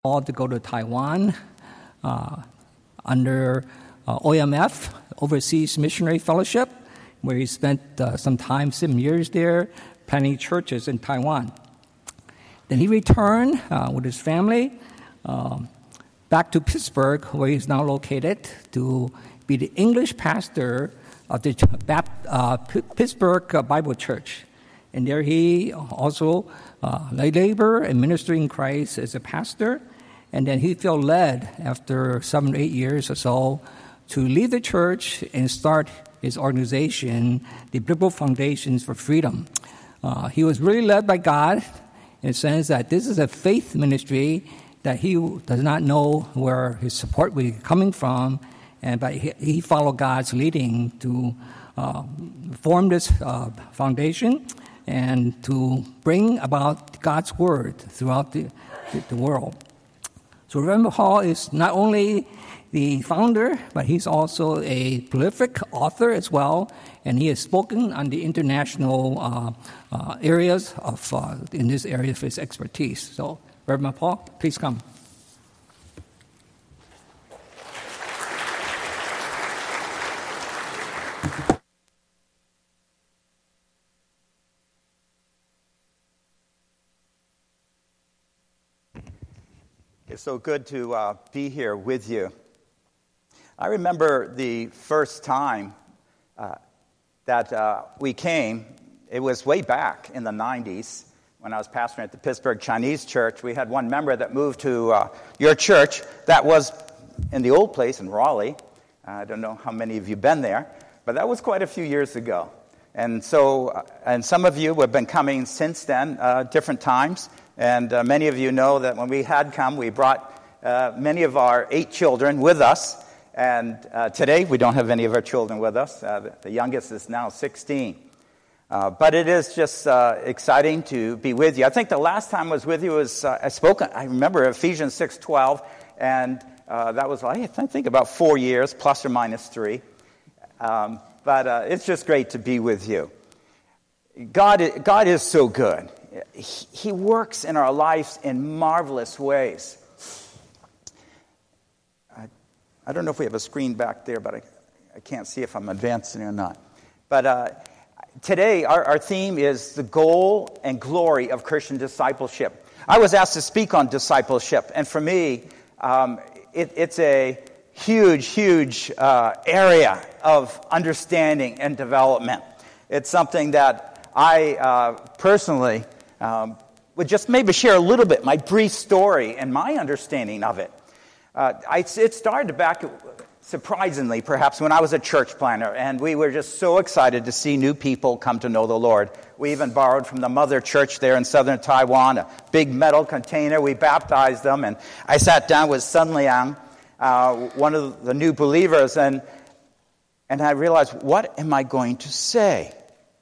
called to go to Taiwan under OMF, Overseas Missionary Fellowship, where he spent some years there, planting churches in Taiwan. Then he returned with his family back to Pittsburgh, where he's now located, to be the English pastor of the Pittsburgh Bible Church. And there he also labored and ministered in Christ as a pastor. And then he felt led after 7 or 8 years or so to leave the church and start his organization, the Biblical Foundations for Freedom. He was really led by God in the sense that this is a faith ministry that he does not know where his support will be coming from, but he followed God's leading to form this foundation and to bring about God's word throughout the world. So Reverend Hall is not only the founder, but he's also a prolific author as well, and he has spoken on the international areas in this area of his expertise. So, Reverend Paul, please come. It's so good to be here with you. I remember the first time that we came. It was way back in the 90s when I was pastoring at the Pittsburgh Chinese Church. We had one member that moved to your church that was in the old place in Raleigh. I don't know how many of you have been there, but that was quite a few years ago. And so, and some of you have been coming since then, different times. And many of you know that when we had come, we brought many of our 8 children with us. And today, we don't have any of our children with us. The youngest is now 16. But it is just exciting to be with you. I think the last time I was with you was, I remember Ephesians 6:12. And that was, I think, about 4 years, plus or minus 3. But it's just great to be with you. God is so good. He works in our lives in marvelous ways. I don't know if we have a screen back there, but I can't see if I'm advancing or not. But today, our theme is the goal and glory of Christian discipleship. I was asked to speak on discipleship, and for me, it's a huge area of understanding and development. It's something that I personally would just maybe share a little bit, my brief story and my understanding of it. It started back, surprisingly, perhaps, when I was a church planner, and we were just so excited to see new people come to know the Lord. We even borrowed from the mother church there in southern Taiwan a big metal container. We baptized them, and I sat down with Sun Liang, one of the new believers, and I realized, what am I going to say?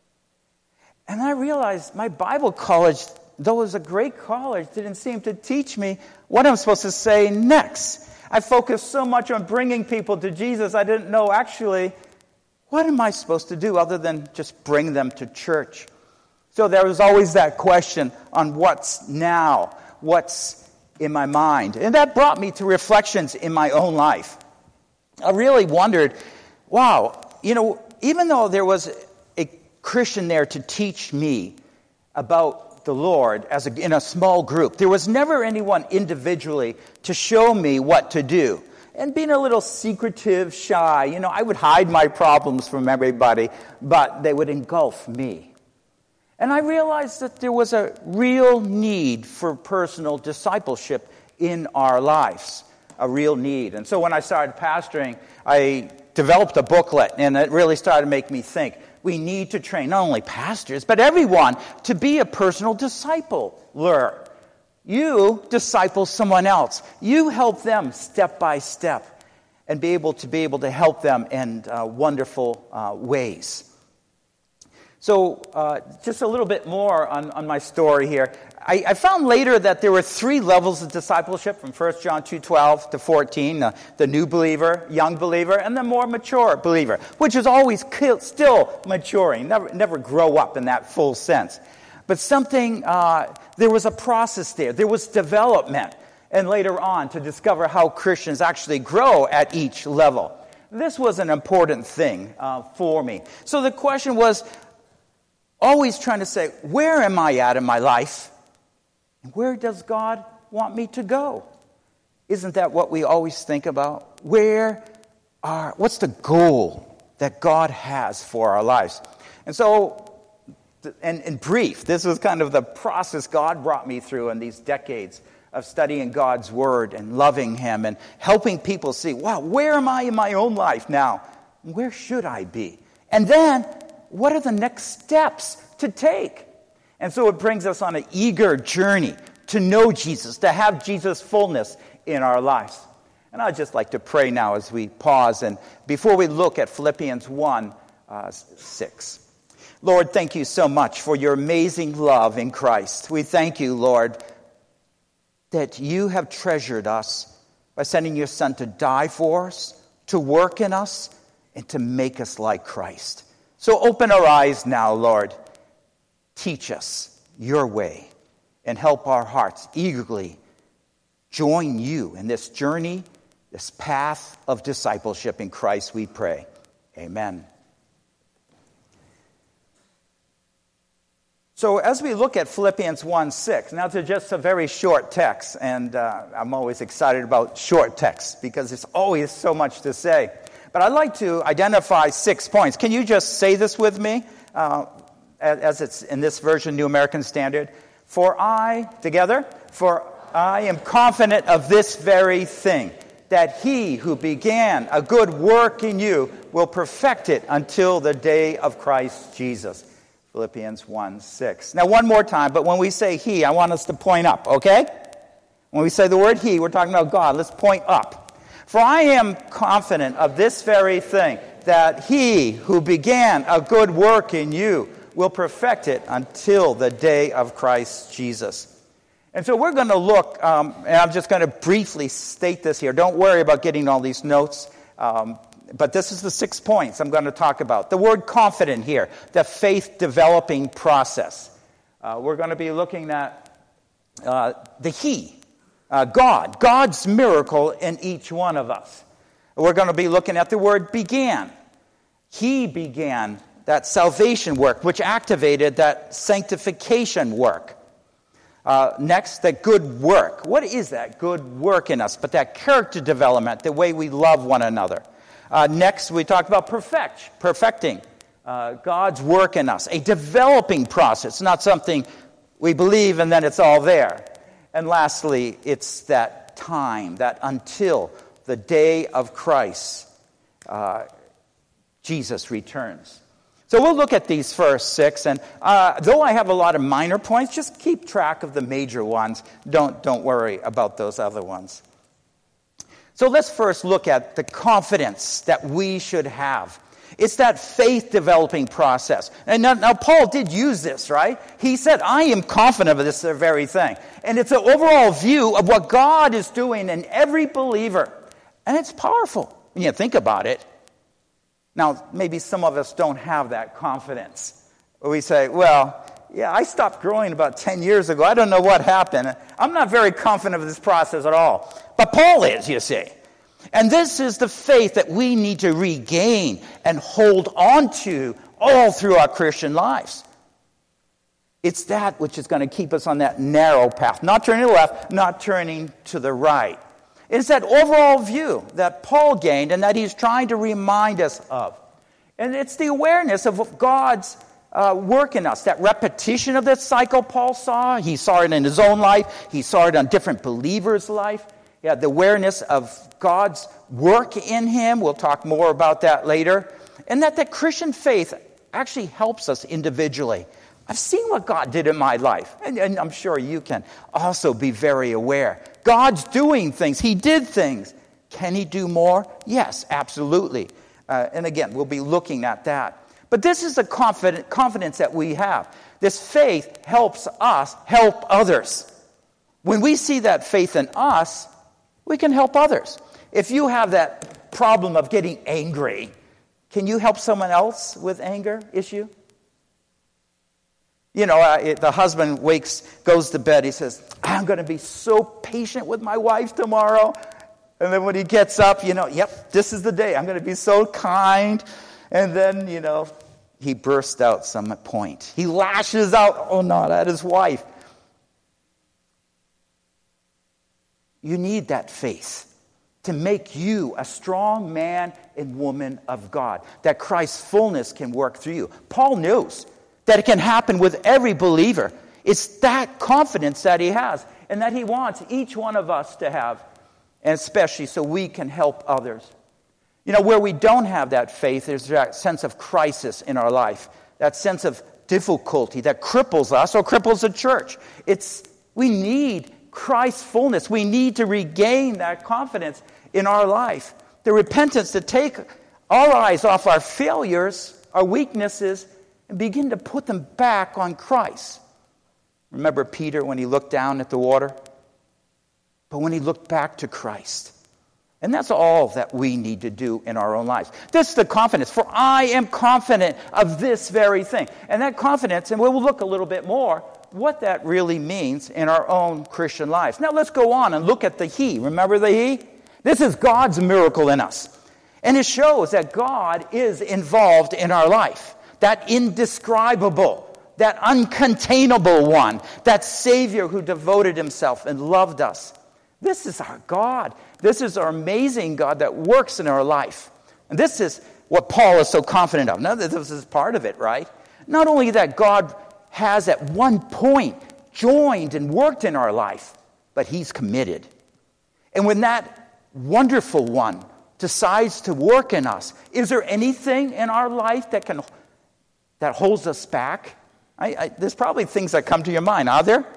And I realized my Bible college, though it was a great college, didn't seem to teach me what I'm supposed to say next. I focused so much on bringing people to Jesus, I didn't know actually, what am I supposed to do other than just bring them to church? So there was always that question on what's now, what's in my mind. And that brought me to reflections in my own life. I really wondered, wow, even though there was a Christian there to teach me about the Lord in a small group, there was never anyone individually to show me what to do. And being a little secretive, shy, I would hide my problems from everybody, but they would engulf me. And I realized that there was a real need for personal discipleship in our lives, a real need. And so when I started pastoring, I developed a booklet, and it really started to make me think. We need to train not only pastors, but everyone to be a personal discipler. You disciple someone else. You help them step by step and be able to help them in wonderful ways. So just a little bit more on my story here. I found later that there were 3 levels of discipleship from 1 John 2:12 to 14, the new believer, young believer, and the more mature believer, which is always still maturing, never grow up in that full sense. But there was a process there. There was development. and later on to discover how Christians actually grow at each level. This was an important thing for me. So the question was always trying to say, where am I at in my life? And where does God want me to go? Isn't that what we always think about? What's the goal that God has for our lives? And so, in brief, this was kind of the process God brought me through in these decades of studying God's Word and loving Him and helping people see, wow, where am I in my own life now? Where should I be? And then, what are the next steps to take? And so it brings us on an eager journey to know Jesus, to have Jesus' fullness in our lives. And I'd just like to pray now as we pause and before we look at Philippians 1:6. Lord, thank you so much for your amazing love in Christ. We thank you, Lord, that you have treasured us by sending your Son to die for us, to work in us, and to make us like Christ. So open our eyes now, Lord. Teach us your way and help our hearts eagerly join you in this journey, this path of discipleship in Christ, we pray. Amen. So as we look at Philippians 1:6, now it's just a very short text, and I'm always excited about short texts because there's always so much to say. But I'd like to identify 6 points. Can you just say this with me as it's in this version, New American Standard? For I am confident of this very thing, that he who began a good work in you will perfect it until the day of Christ Jesus. Philippians 1:6. Now one more time, but when we say he, I want us to point up, okay? When we say the word he, we're talking about God. Let's point up. For I am confident of this very thing, that he who began a good work in you will perfect it until the day of Christ Jesus. And so we're going to look, and I'm just going to briefly state this here. Don't worry about getting all these notes. But this is the 6 points I'm going to talk about. The word confident here, the faith-developing process. We're going to be looking at the he, God's miracle in each one of us. We're going to be looking at the word began. He began that salvation work, which activated that sanctification work. Next, the good work. What is that good work in us? But that character development, the way we love one another. Next, we talked about perfecting God's work in us, a developing process, not something we believe and then it's all there. And lastly, it's that time, that until the day of Christ, Jesus returns. So we'll look at these first 6, and though I have a lot of minor points, just keep track of the major ones. Don't worry about those other ones. So let's first look at the confidence that we should have. It's that faith-developing process. And now Paul did use this, right? He said, I am confident of this very thing. And it's an overall view of what God is doing in every believer. And it's powerful when you think about it. Now, maybe some of us don't have that confidence. We say, well, yeah, I stopped growing about 10 years ago. I don't know what happened. I'm not very confident of this process at all. But Paul is, you see. And this is the faith that we need to regain and hold on to all through our Christian lives. It's that which is going to keep us on that narrow path. Not turning to the left, not turning to the right. It's that overall view that Paul gained and that he's trying to remind us of. And it's the awareness of God's work in us. That repetition of this cycle Paul saw. He saw it in his own life. He saw it on different believers' life. Yeah, the awareness of God's work in him. We'll talk more about that later. And that the Christian faith actually helps us individually. I've seen what God did in my life. And I'm sure you can also be very aware. God's doing things. He did things. Can he do more? Yes, absolutely. And again, we'll be looking at that. But this is the confidence that we have. This faith helps us help others. When we see that faith in us, we can help others. If you have that problem of getting angry, can you help someone else with anger issue? The husband goes to bed. He says, I'm going to be so patient with my wife tomorrow. And then when he gets up, yep, this is the day. I'm going to be so kind. And then, he bursts out some point. He lashes out, at his wife. You need that faith to make you a strong man and woman of God, that Christ's fullness can work through you. Paul knows that it can happen with every believer. It's that confidence that he has and that he wants each one of us to have, and especially so we can help others. Where we don't have that faith, there's that sense of crisis in our life, that sense of difficulty that cripples us or cripples the church. We need Christ's fullness. We need to regain that confidence in our life. The repentance to take our eyes off our failures, our weaknesses, and begin to put them back on Christ. Remember Peter when he looked down at the water? But when he looked back to Christ. And that's all that we need to do in our own lives. This is the confidence. For I am confident of this very thing. And that confidence, and we'll look a little bit more, what that really means in our own Christian lives. Now let's go on and look at the He. Remember the He? This is God's miracle in us. And it shows that God is involved in our life. That indescribable, that uncontainable one, that Savior who devoted himself and loved us. This is our God. This is our amazing God that works in our life. And this is what Paul is so confident of. Now, this is part of it, right? Not only that God has at one point joined and worked in our life, but he's committed. And when that wonderful one decides to work in us, is there anything in our life that holds us back? There's probably things that come to your mind, are there?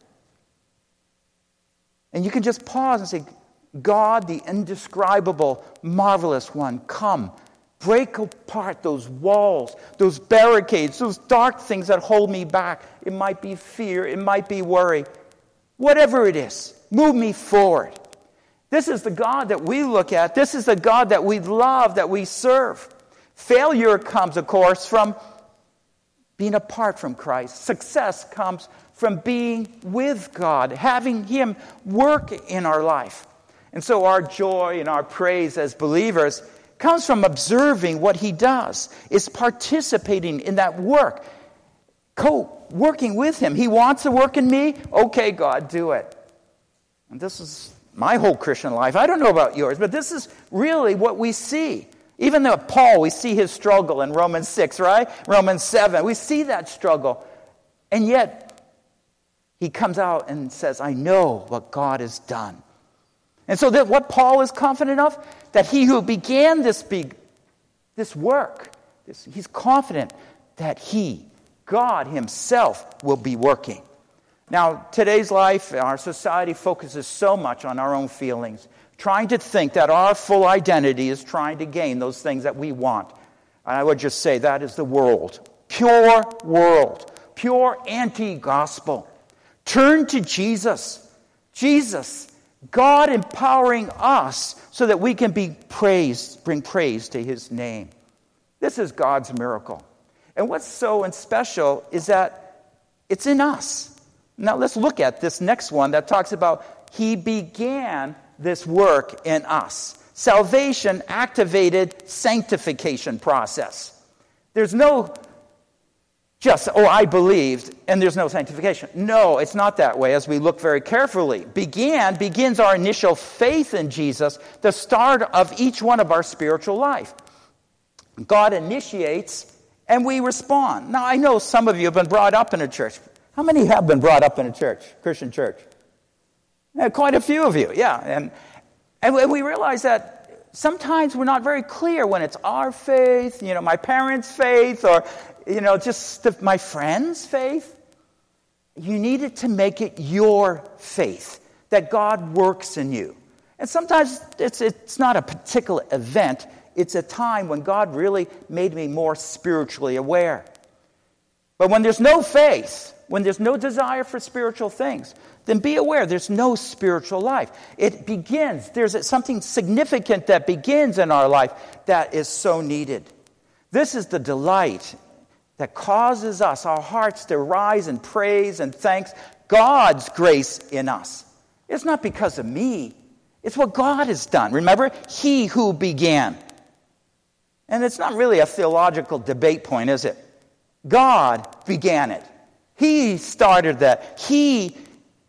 And you can just pause and say, God, the indescribable, marvelous one, come. Break apart those walls, those barricades, those dark things that hold me back. It might be fear, it might be worry. Whatever it is, move me forward. This is the God that we look at. This is the God that we love, that we serve. Failure comes, of course, from being apart from Christ. Success comes from being with God, having him work in our life. And so our joy and our praise as believers comes from observing what he does. It's participating in that work, working with him. He wants to work in me. Okay, God, do it. And this is my whole Christian life. I don't know about yours, but this is really what we see. Even though Paul, we see his struggle in Romans 6, right? Romans 7, we see that struggle. And yet, he comes out and says, I know what God has done. And so that what Paul is confident of, that he who began this work, he's confident that God himself, will be working. Now, today's life, our society focuses so much on our own feelings, trying to think that our full identity is trying to gain those things that we want. And I would just say that is the world, pure anti-gospel. Turn to Jesus. Jesus, God empowering us so that we can bring praise to his name. This is God's miracle. And what's so special is that it's in us. Now let's look at this next one that talks about he began this work in us. Salvation activated sanctification process. There's no just, I believed, and there's no sanctification. No, it's not that way as we look very carefully. Begins our initial faith in Jesus, the start of each one of our spiritual life. God initiates and we respond. Now, I know some of you have been brought up in a church. How many have been brought up in a church, Christian church? Yeah, quite a few of you, yeah. And we realize that sometimes we're not very clear when it's our faith, my parents' faith, or, just my friend's faith. You needed to make it your faith, that God works in you. And sometimes it's not a particular event. It's a time when God really made me more spiritually aware. But when there's no faith, when there's no desire for spiritual things, then be aware there's no spiritual life. There's something significant that begins in our life that is so needed. This is the delight that causes us, our hearts, to rise in praise and thanks. God's grace in us. It's not because of me. It's what God has done. Remember, He who began. And it's not really a theological debate point, is it? God began it. He started that. He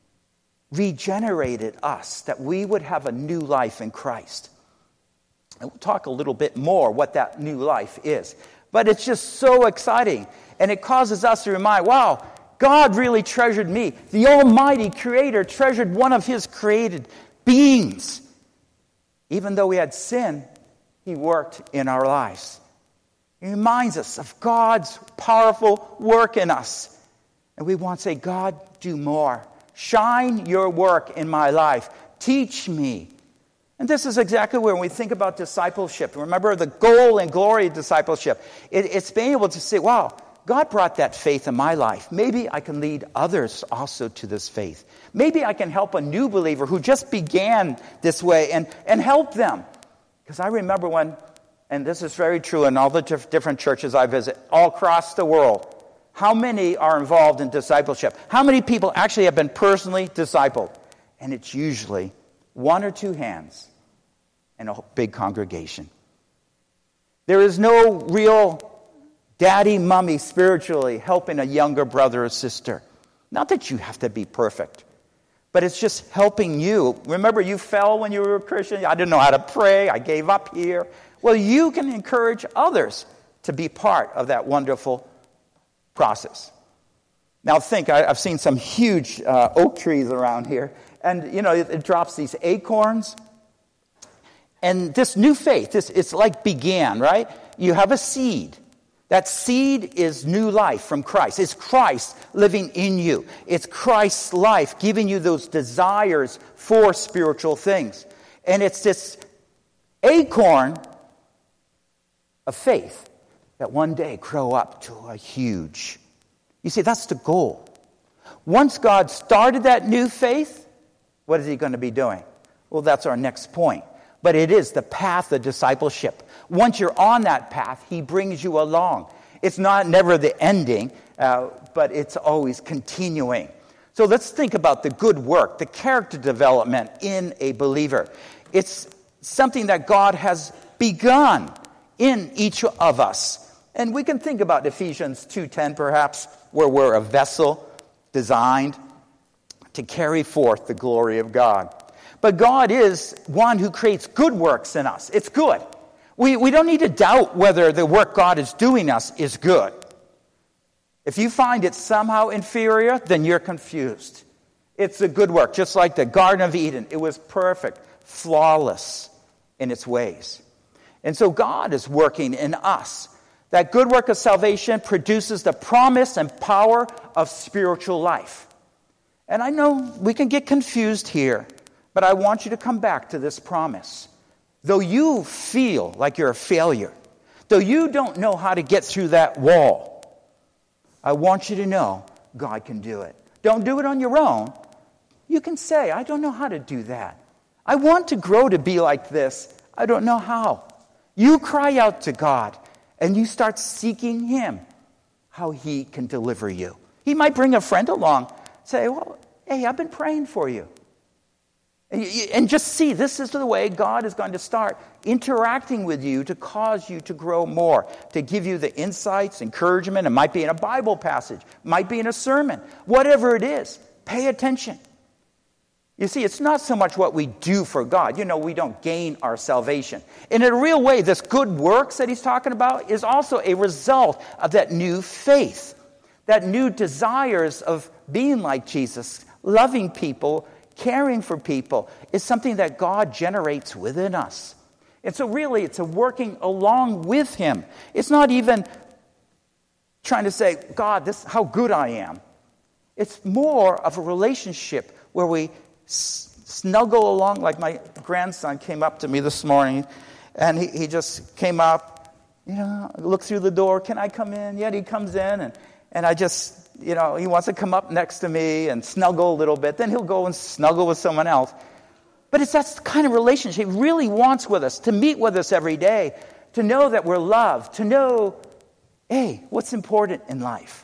regenerated us, that we would have a new life in Christ. And we'll talk a little bit more what that new life is. But it's just so exciting. And it causes us to remind, wow, God really treasured me. The Almighty Creator treasured one of His created beings. Even though we had sin, He worked in our lives. He reminds us of God's powerful work in us. And we want to say, God, do more. Shine your work in my life. Teach me. And this is exactly where we think about discipleship. Remember the goal and glory of discipleship. It's being able to say, wow, God brought that faith in my life. Maybe I can lead others also to this faith. Maybe I can help a new believer who just began this way and help them. Because I remember when, and this is very true in all the different churches I visit, all across the world, how many are involved in discipleship? How many people actually have been personally discipled? And it's usually one or two hands in a big congregation. There is no real daddy, mommy spiritually helping a younger brother or sister. Not that you have to be perfect, but it's just helping you. Remember, you fell when you were a Christian. I didn't know how to pray. I gave up here. Well, you can encourage others to be part of that wonderful process. Now think, I've seen some huge oak trees around here. And, you know, it drops these acorns. And this new faith, it's like began, right? You have a seed. That seed is new life from Christ. It's Christ living in you. It's Christ's life giving you those desires for spiritual things. And it's this acorn of faith that one day grow up to a huge. You see, that's the goal. Once God started that new faith, what is He going to be doing? Well, that's our next point. But it is the path of discipleship. Once you're on that path, He brings you along. It's never the ending, but it's always continuing. So let's think about the good work, the character development in a believer. It's something that God has begun in each of us. And we can think about Ephesians 2:10 perhaps, where we're a vessel designed to carry forth the glory of God. But God is one who creates good works in us. It's good. We don't need to doubt whether the work God is doing us is good. If you find it somehow inferior, then you're confused. It's a good work, just like the Garden of Eden. It was perfect, flawless in its ways. And so God is working in us. That good work of salvation produces the promise and power of spiritual life. And I know we can get confused here, but I want you to come back to this promise. Though you feel like you're a failure, though you don't know how to get through that wall, I want you to know God can do it. Don't do it on your own. You can say, I don't know how to do that. I want to grow to be like this. I don't know how. You cry out to God and you start seeking Him, how He can deliver you. He might bring a friend along, say, well, hey, I've been praying for you. And just see, this is the way God is going to start interacting with you to cause you to grow more, to give you the insights, encouragement. It might be in a Bible passage, might be in a sermon, whatever it is. Pay attention. You see, it's not so much what we do for God. You know, we don't gain our salvation. And in a real way, this good works that He's talking about is also a result of that new faith, that new desires of being like Jesus, loving people, caring for people, is something that God generates within us. And so really, it's a working along with Him. It's not even trying to say, God, this is how good I am. It's more of a relationship where we snuggle along. Like my grandson came up to me this morning, and he just came up, looked through the door, can I come in? Yeah, he comes in, and I just, he wants to come up next to me and snuggle a little bit. Then he'll go and snuggle with someone else. But it's that kind of relationship He really wants with us, to meet with us every day, to know that we're loved, to know Hey, what's important in life?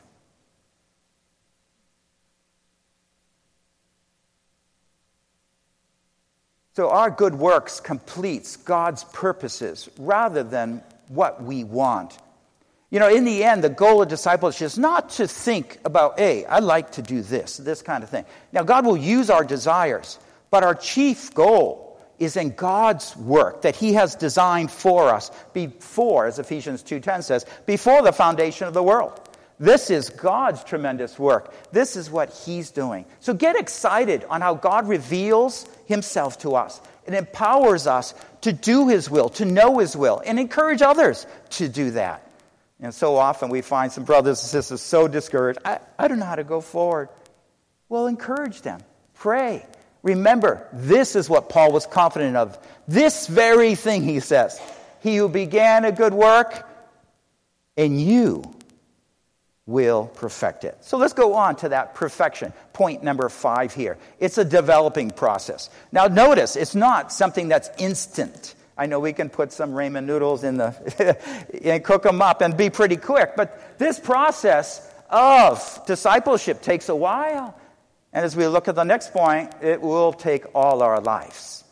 So our good works completes God's purposes rather than what we want. You know, in the end, the goal of discipleship is not to think about, hey, I like to do this kind of thing. Now, God will use our desires, but our chief goal is in God's work that he has designed for us before, as Ephesians 2:10 says, before the foundation of the world. This is God's tremendous work. This is what he's doing. So get excited on how God reveals himself to us. It empowers us to do his will, to know his will, and encourage others to do that. And so often we find some brothers and sisters so discouraged. I don't know how to go forward. Well, encourage them. Pray. Remember, this is what Paul was confident of. This very thing, he says. He who began a good work in you will perfect it. So let's go on to that perfection. Point number 5 here. It's a developing process. Now notice, it's not something that's instant. I know we can put some ramen noodles in and cook them up and be pretty quick, but this process of discipleship takes a while. And as we look at the next point, it will take all our lives.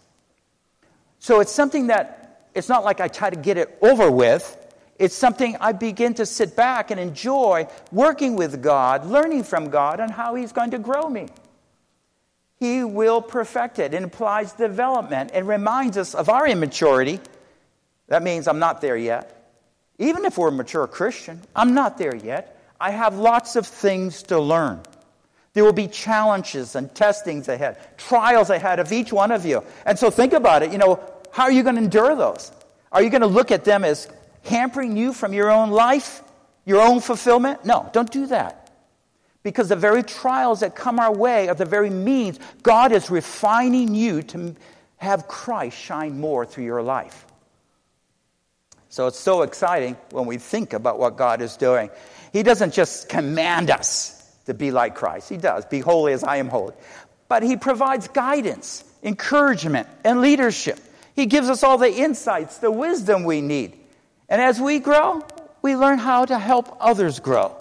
So it's something that, it's not like I try to get it over with. It's something I begin to sit back and enjoy working with God, learning from God on how he's going to grow me. He will perfect it. It implies development. It reminds us of our immaturity. That means I'm not there yet. Even if we're a mature Christian, I'm not there yet. I have lots of things to learn. There will be challenges and testings ahead, trials ahead of each one of you. And so think about it. How are you going to endure those? Are you going to look at them as hampering you from your own life, your own fulfillment? No, don't do that. Because the very trials that come our way are the very means God is refining you to have Christ shine more through your life. So it's so exciting when we think about what God is doing. He doesn't just command us to be like Christ. He does. Be holy as I am holy. But he provides guidance, encouragement, and leadership. He gives us all the insights, the wisdom we need. And as we grow, we learn how to help others grow.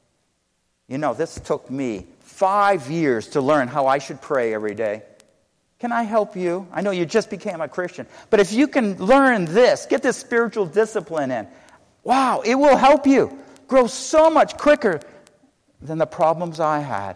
This took me 5 years to learn how I should pray every day. Can I help you? I know you just became a Christian. But if you can learn this, get this spiritual discipline in, wow, it will help you grow so much quicker than the problems I had.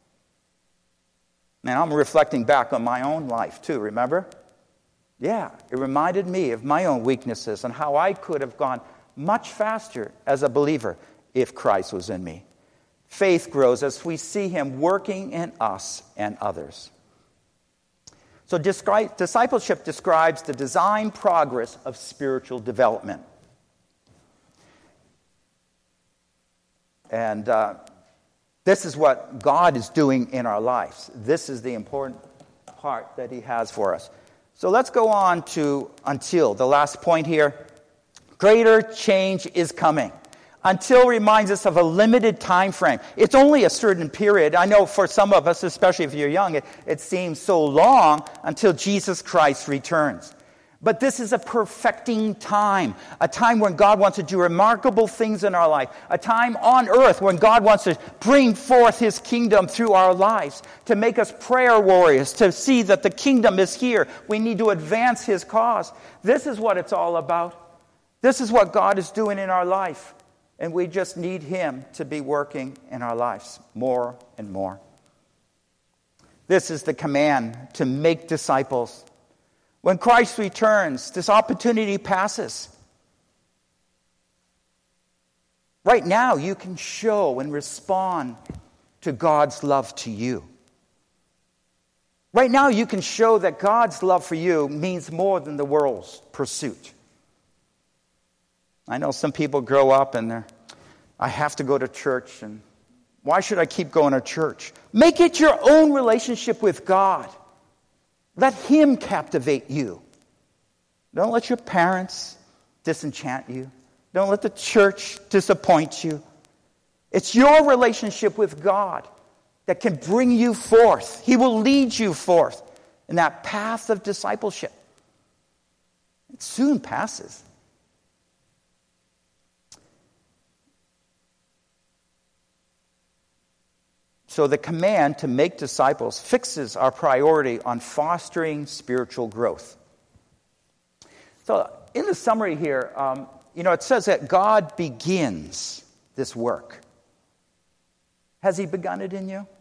And I'm reflecting back on my own life too, remember? Yeah, it reminded me of my own weaknesses and how I could have gone much faster as a believer if Christ was in me. Faith grows as we see him working in us and others. So discipleship describes the design progress of spiritual development. And this is what God is doing in our lives. This is the important part that he has for us. So let's go on to until, the last point here. Greater change is coming. Until reminds us of a limited time frame. It's only a certain period. I know for some of us, especially if you're young, it seems so long until Jesus Christ returns. But this is a perfecting time, a time when God wants to do remarkable things in our life, a time on earth when God wants to bring forth his kingdom through our lives, to make us prayer warriors, to see that the kingdom is here. We need to advance his cause. This is what it's all about. This is what God is doing in our life. And we just need him to be working in our lives more and more. This is the command to make disciples. When Christ returns, this opportunity passes. Right now, you can show and respond to God's love to you. Right now, you can show that God's love for you means more than the world's pursuit. I know some people grow up and I have to go to church, and why should I keep going to church? Make it your own relationship with God. Let him captivate you. Don't let your parents disenchant you. Don't let the church disappoint you. It's your relationship with God that can bring you forth. He will lead you forth in that path of discipleship. It soon passes. So the command to make disciples fixes our priority on fostering spiritual growth. So in the summary here, it says that God begins this work. Has he begun it in you?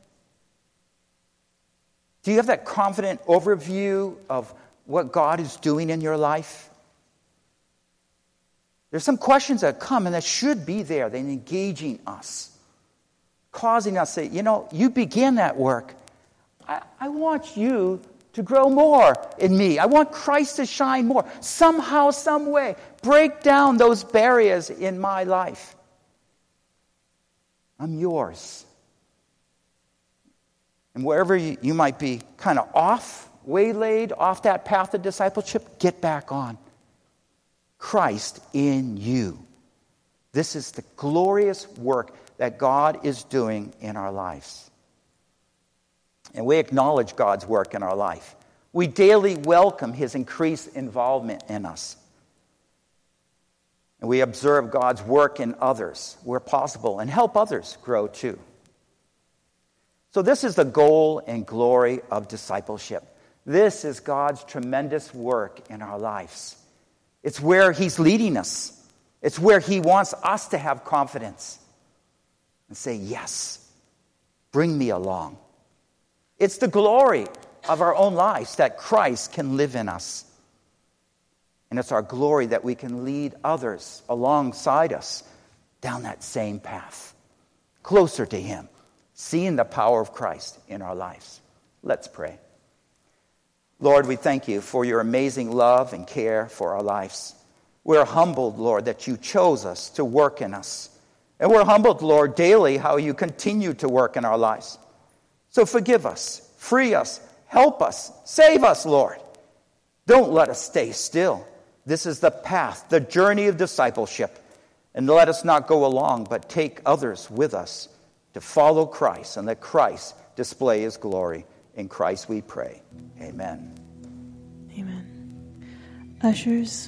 Do you have that confident overview of what God is doing in your life? There's some questions that come and that should be there. They're engaging us, causing us to say, you began that work. I want you to grow more in me. I want Christ to shine more. Somehow, some way, break down those barriers in my life. I'm yours. And wherever you might be kind of off, waylaid, off that path of discipleship, get back on. Christ in you. This is the glorious work that God is doing in our lives. And we acknowledge God's work in our life. We daily welcome his increased involvement in us. And we observe God's work in others where possible and help others grow too. So this is the goal and glory of discipleship. This is God's tremendous work in our lives. It's where he's leading us. It's where he wants us to have confidence and say, yes, bring me along. It's the glory of our own lives that Christ can live in us. And it's our glory that we can lead others alongside us down that same path, closer to him, seeing the power of Christ in our lives. Let's pray. Lord, we thank you for your amazing love and care for our lives. We're humbled, Lord, that you chose us to work in us. And we're humbled, Lord, daily how you continue to work in our lives. So forgive us, free us, help us, save us, Lord. Don't let us stay still. This is the path, the journey of discipleship. And let us not go along, but take others with us to follow Christ and let Christ display his glory. In Christ we pray. Amen. Amen. Ushers,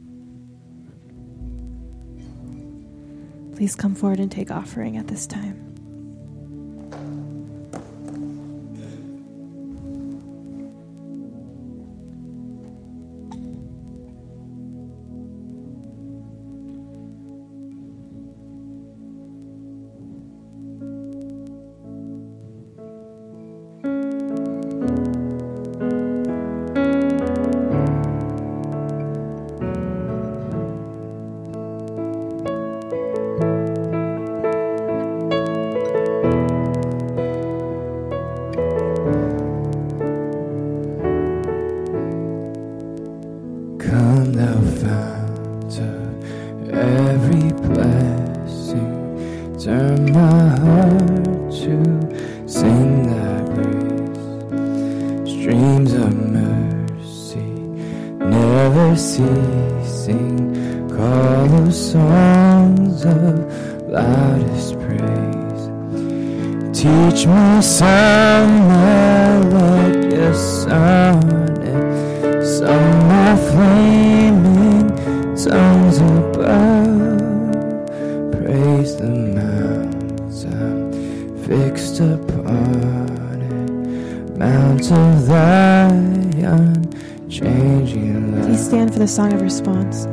please come forward and take offering at this time. Teach me some melodious sonnet, some more flaming tongues above. Praise the mount I'm fixed upon it, Mount of thy unchanging love. Please stand for the song of response.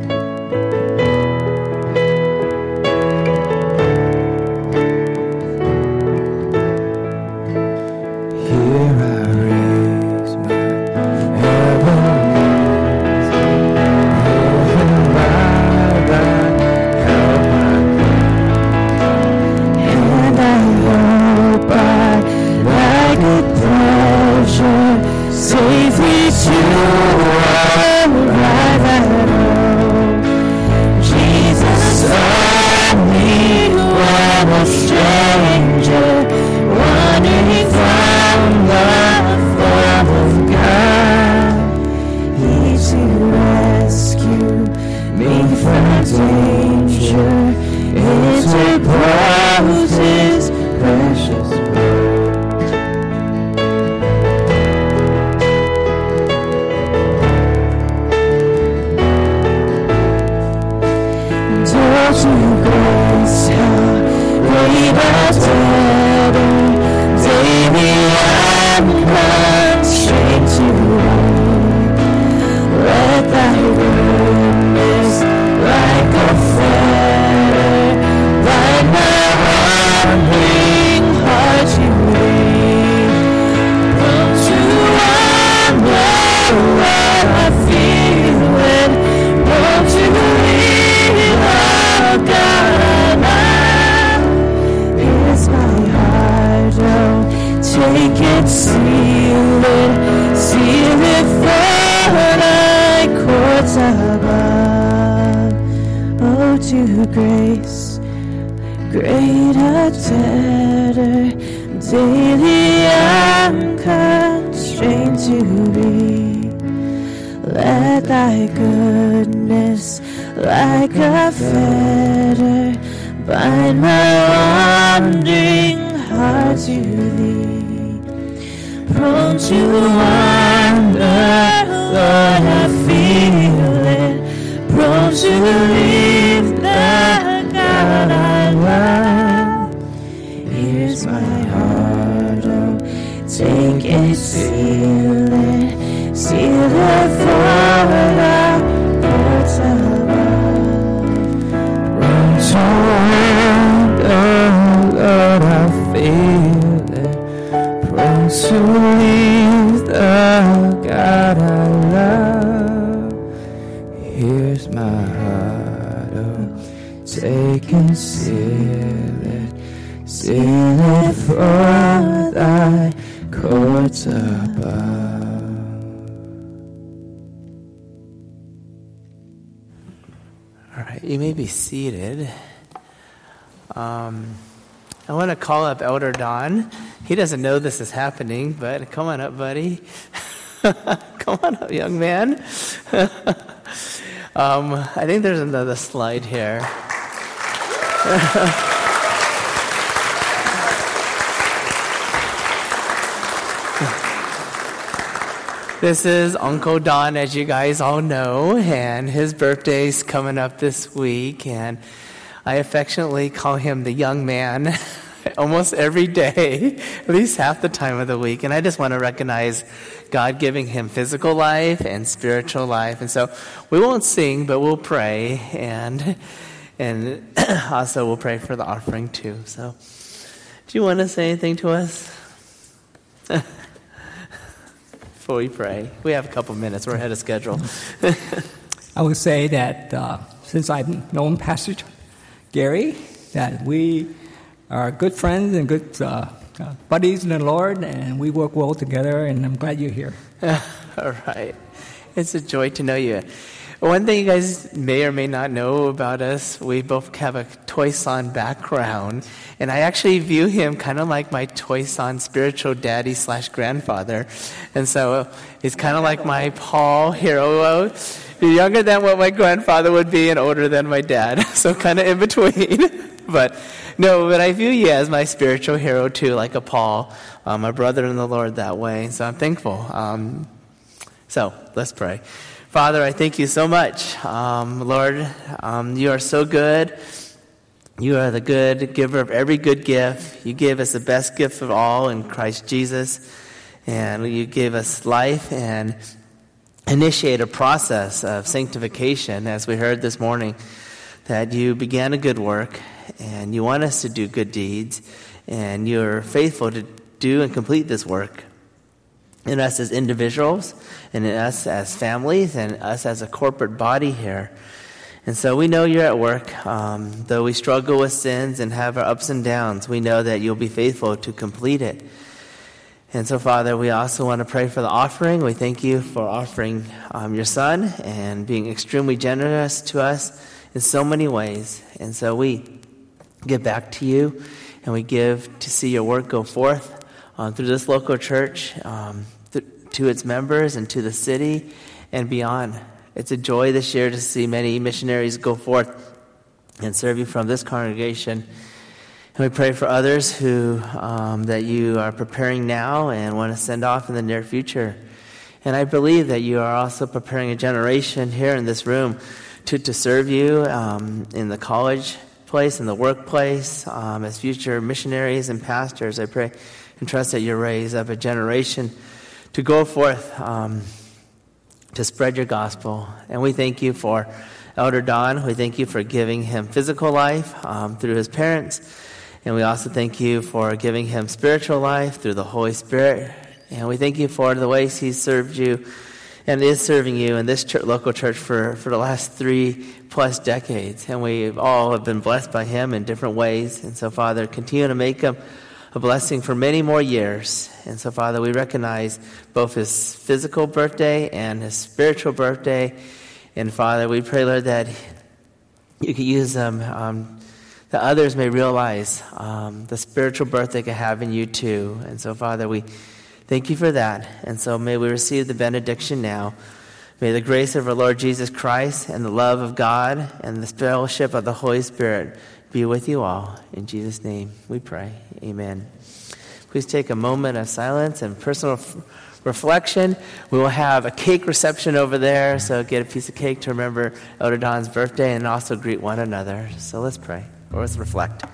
courts above. Oh, to grace, greater debtor, daily I'm constrained to be. Let thy goodness, like a fetter, bind my wandering heart to thee. Prone to wander, Lord, I feel it. Prone to leave the God I love. Here's my heart, oh, take it, seal it, seal it for the courts above. Run to wander, Lord, I feel it. Prone to leave the God I love. Here's my heart, oh, take and seal it for thy courts above. All right, you may be seated. I want to call up Elder Don. He doesn't know this is happening, but come on up, buddy. Come on up, young man. I think there's another slide here. This is Uncle Don, as you guys all know, and his birthday's coming up this week, and I affectionately call him the young man almost every day, at least half the time of the week. And I just want to recognize God giving him physical life and spiritual life. And so we won't sing, but we'll pray, and also we'll pray for the offering too. So do you want to say anything to us? Before we pray. We have a couple minutes. We're ahead of schedule. I would say that since I've known Pastor Gary, that we are good friends and good buddies in the Lord, and we work well together, and I'm glad you're here. All right. It's a joy to know you. One thing you guys may or may not know about us, we both have a Toy-San background, and I actually view him kind of like my Toy-San spiritual daddy / grandfather. And so he's kind of like my Paul hero. He's younger than what my grandfather would be and older than my dad, so kind of in between. But I view you as my spiritual hero too, like a Paul, my brother in the Lord that way. So I'm thankful. So let's pray. Father, I thank you so much. Lord, you are so good. You are the good giver of every good gift. You gave us the best gift of all in Christ Jesus. And you gave us life and initiate a process of sanctification, as we heard this morning, that you began a good work and you want us to do good deeds, and you're faithful to do and complete this work in us as individuals, and in us as families, and us as a corporate body here. And so we know you're at work. Though we struggle with sins and have our ups and downs, we know that you'll be faithful to complete it. And so, Father, we also want to pray for the offering. We thank you for offering your Son and being extremely generous to us in so many ways. And so we give back to you, and we give to see your work go forth through this local church, to its members and to the city and beyond. It's a joy this year to see many missionaries go forth and serve you from this congregation. And we pray for others who that you are preparing now and want to send off in the near future. And I believe that you are also preparing a generation here in this room to serve you in the college place, in the workplace, as future missionaries and pastors. I pray and trust that you raise up a generation to go forth to spread your gospel. And we thank you for Elder Don. We thank you for giving him physical life through his parents. And we also thank you for giving him spiritual life through the Holy Spirit. And we thank you for the ways he's served you and is serving you in this local church for the last 3+ decades. And we all have been blessed by him in different ways. And so, Father, continue to make him a blessing for many more years. And so, Father, we recognize both his physical birthday and his spiritual birthday. And Father, we pray, Lord, that you could use them, that others may realize the spiritual birth they can have in you too. And so, Father, we thank you for that. And so may we receive the benediction now. May the grace of our Lord Jesus Christ and the love of God and the fellowship of the Holy Spirit be with you all. In Jesus' name we pray. Amen. Please take a moment of silence and personal reflection. We will have a cake reception over there, so get a piece of cake to remember Elder Don's birthday and also greet one another. So let's pray, or let's reflect.